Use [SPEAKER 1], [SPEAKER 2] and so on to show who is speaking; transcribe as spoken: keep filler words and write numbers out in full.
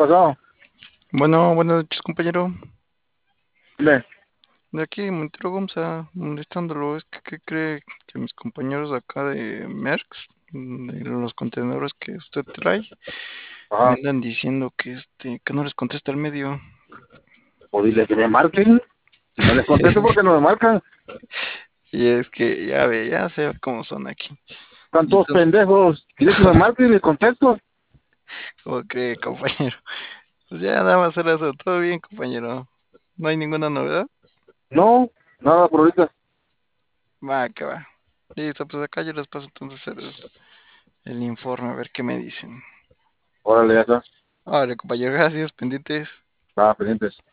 [SPEAKER 1] pasó?
[SPEAKER 2] Bueno, buenas noches, compañero.
[SPEAKER 1] Dime.
[SPEAKER 2] De aquí, Montero Gomza, molestándolo. Es que, ¿qué cree que mis compañeros de acá de Merckx, de los contenedores que usted trae, me
[SPEAKER 1] Ajá.
[SPEAKER 2] andan diciendo que este, que no les contesta el medio?
[SPEAKER 1] O dile que me marquen. Si no les contesto, porque no me marcan?
[SPEAKER 2] Y es que ya ve, ya sé cómo son aquí.
[SPEAKER 1] Están
[SPEAKER 2] Y
[SPEAKER 1] todos
[SPEAKER 2] entonces,
[SPEAKER 1] pendejos. Dile que me marquen y les contesto.
[SPEAKER 2] ¿cómo cree, compañero? Pues ya nada más era eso. Todo bien, compañero. No hay ninguna novedad.
[SPEAKER 1] No, nada por ahorita.
[SPEAKER 2] Va, que va. Listo, pues acá yo les paso entonces el, el informe, a ver qué me dicen.
[SPEAKER 1] Órale, ya está.
[SPEAKER 2] Vale, compañero, gracias, pendientes.
[SPEAKER 1] Estaba pendientes.